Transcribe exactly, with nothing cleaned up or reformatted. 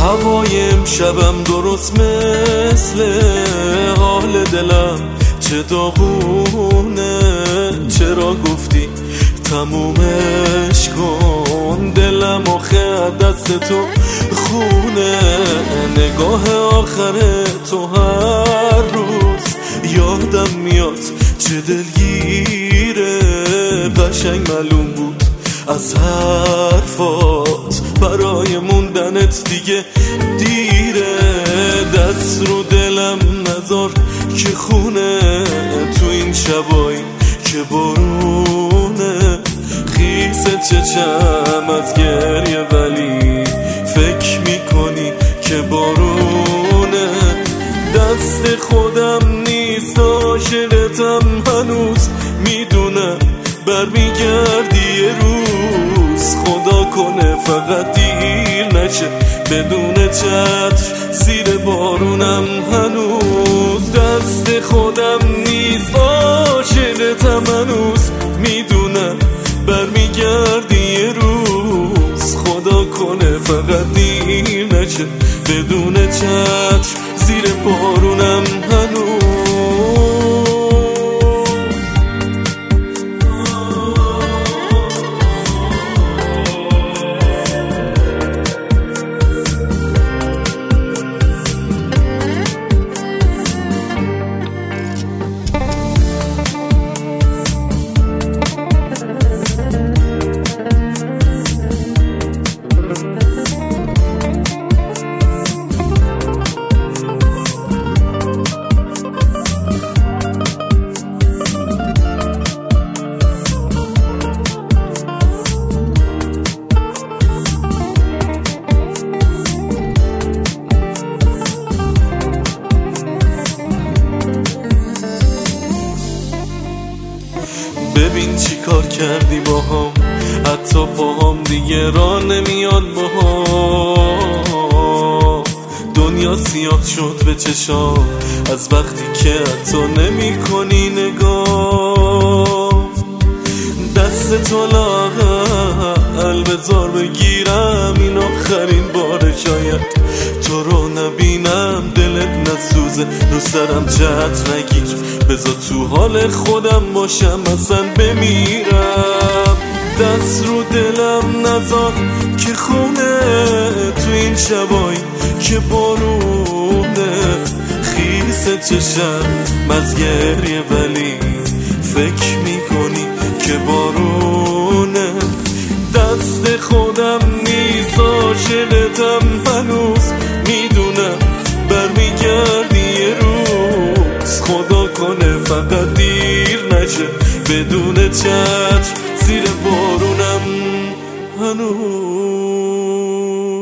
هوای امشبم درست مثل حال دلم چه داغونه. چرا گفتی تمومش کن؟ دلم آخه دست تو خونه. نگاه آخر تو هر روز یادم میاد چه دلگیره. قشنگ معلوم بود از حرفات برای موندنت دیگه دیره. دست رو دلم نذار که خونه تو این شبایی که بارونه. خیس چشم از گریه ولی فکر میکنی که بارونه. دست خودم نیست عاشقتم هنوز میدونم برمیگردی یه روز. خدا کنه فقط دیر نشه بدون چتر زیر بارونم هنوز. دست خودم نیست عاشقتم هنوز میدونم برمیگردی یه روز. خدا کنه فقط دیر نشه بدون چتر زیر بارونم هنوز. ببین چی کار کردی با هم، حتی با هم دیگه راه نمیاد با هم. دنیا سیاه شد به چشام از وقتی که حتی نمی کنی نگاه. دست تو لاغل بذار بگیرم این آخرین بار شاید تو رو نبینم. دلت نسوزه رو سرم جهت نگیر بذار تو حال خودم باشم اصلا بمیرم. دست رو دلم نذار که خونه تو این شبایی که بارونه. خیس چشم از گریه ولی فکر میکنی که بارونه. دست خودم نیست عاشقتم هنوز میدونم برمیگردی یه روز. خدا کنه فقط دیر نشه بدون چتر زیر بارونم هنوز.